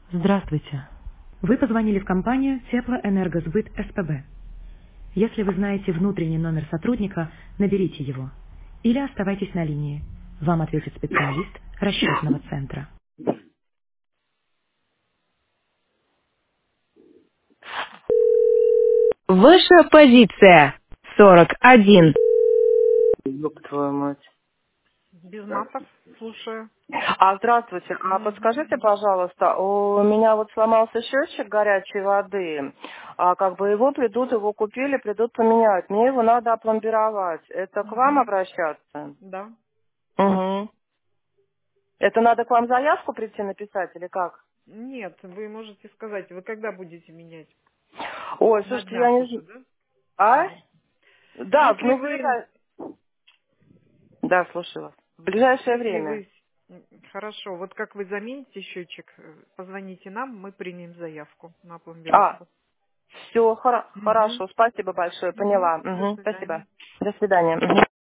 Здравствуйте. Вы позвонили в компанию Теплоэнергосбыт СПБ. Если вы знаете внутренний номер сотрудника, наберите его. Или оставайтесь на линии. Вам ответит специалист расчетного центра. Ваша позиция 41. Ёб твою мать. Без матов, слушаю. Здравствуйте. Подскажите, пожалуйста, у меня вот сломался счетчик горячей воды. Как бы его купили, придут поменять. Мне его надо опломбировать. Это к вам Мгм. обращаться? Да. Угу. Это надо к вам заявку прийти написать или как? Нет, вы можете сказать, вы когда будете менять? Ой, На слушайте, я днях не уже, знаю. да? А? Мгм. Да, Если ну в вы, ближайшее... Да, слушаю вас. В ближайшее если время. вы, хорошо, вот как вы замените счетчик, позвоните нам, мы примем заявку на пломбировку. Все, Угу. хорошо. Спасибо большое. Угу. Поняла. До Угу. свидания. Спасибо. До свидания. Мгм.